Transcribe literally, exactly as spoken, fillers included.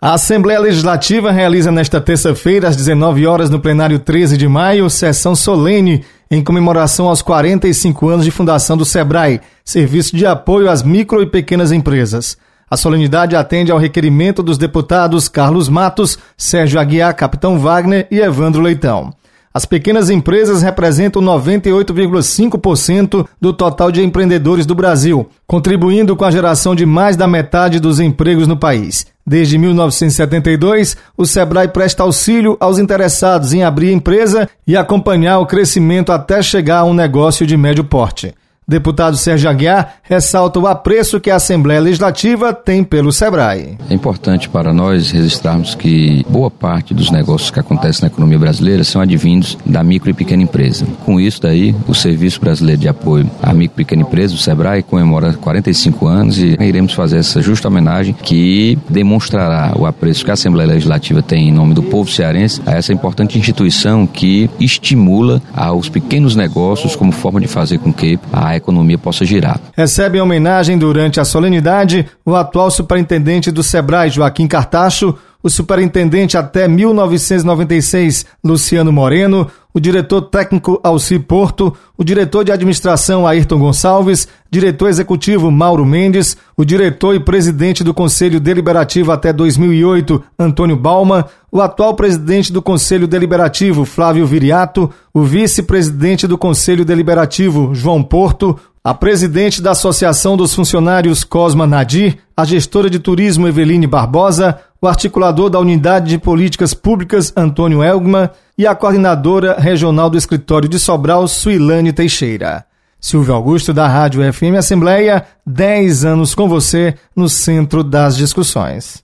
A Assembleia Legislativa realiza nesta terça-feira, às dezenove horas, no plenário treze de maio, sessão solene em comemoração aos quarenta e cinco anos de fundação do SEBRAE, Serviço de Apoio às Micro e Pequenas Empresas. A solenidade atende ao requerimento dos deputados Carlos Matos, Sérgio Aguiar, Capitão Wagner e Evandro Leitão. As pequenas empresas representam noventa e oito vírgula cinco por cento do total de empreendedores do Brasil, contribuindo com a geração de mais da metade dos empregos no país. Desde mil novecentos e setenta e dois, o SEBRAE presta auxílio aos interessados em abrir empresa e acompanhar o crescimento até chegar a um negócio de médio porte. Deputado Sérgio Aguiar ressalta o apreço que a Assembleia Legislativa tem pelo SEBRAE. É importante para nós registrarmos que boa parte dos negócios que acontecem na economia brasileira são advindos da micro e pequena empresa. Com isso daí, o Serviço Brasileiro de Apoio à Micro e Pequena Empresa, o SEBRAE, comemora quarenta e cinco anos e iremos fazer essa justa homenagem que demonstrará o apreço que a Assembleia Legislativa tem em nome do povo cearense a essa importante instituição que estimula aos pequenos negócios como forma de fazer com que a a economia possa girar. Recebe em homenagem durante a solenidade o atual superintendente do SEBRAE, Joaquim Cartacho, o superintendente até mil novecentos e noventa e seis, Luciano Moreno, o diretor técnico Alci Porto, o diretor de administração Ayrton Gonçalves, diretor executivo Mauro Mendes, o diretor e presidente do Conselho Deliberativo até dois mil e oito, Antônio Balma, o atual presidente do Conselho Deliberativo, Flávio Viriato, o vice-presidente do Conselho Deliberativo, João Porto, a presidente da Associação dos Funcionários, Cosma Nadir, a gestora de turismo, Eveline Barbosa, o articulador da Unidade de Políticas Públicas, Antônio Elgman, e a coordenadora regional do Escritório de Sobral, Suilane Teixeira. Silvio Augusto, da Rádio F M Assembleia, dez anos com você no centro das discussões.